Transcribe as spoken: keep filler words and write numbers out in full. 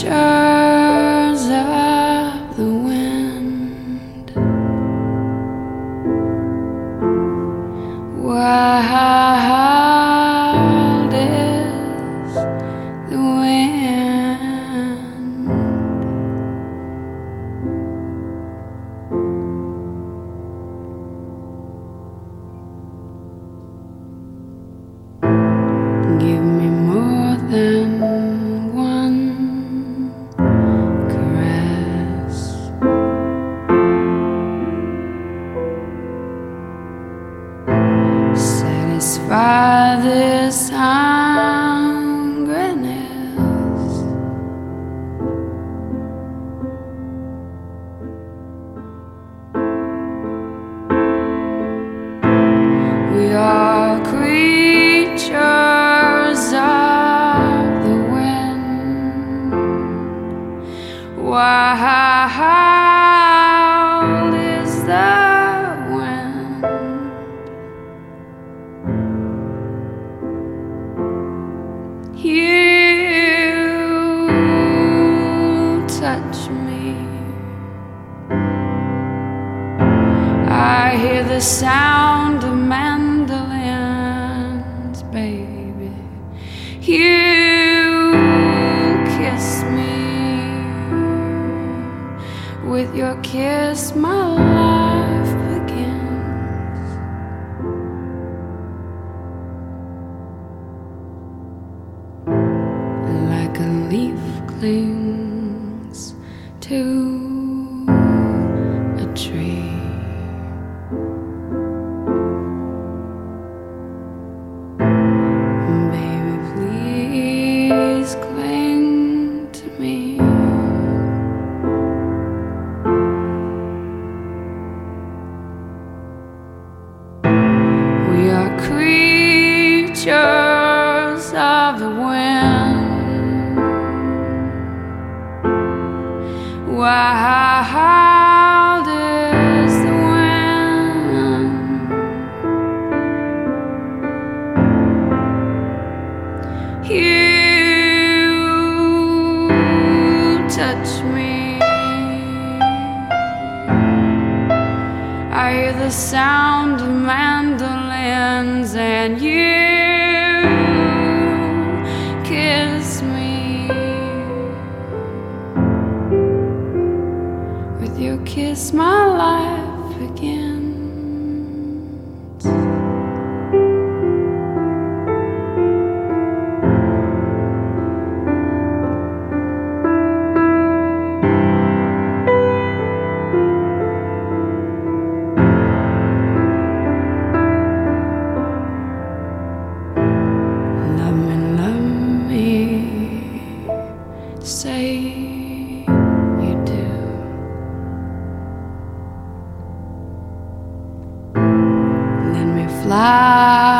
creatures of the wind. Wild is the wind. Give me more than one caress. Satisfy this hungriness. We are creatures of the wind. Wild is the wind. You touch me. I hear the sound of mandolins, baby. You kiss me. With your kiss, my life begins. Like a leaf clings to a tree. Baby, please cling to me. We are creatures of the wind. Wild is the wind. You touch me. I hear the sound of mandolins, and you kiss me. With your kiss, my life begins. Love me, love me, say you do. Let me fly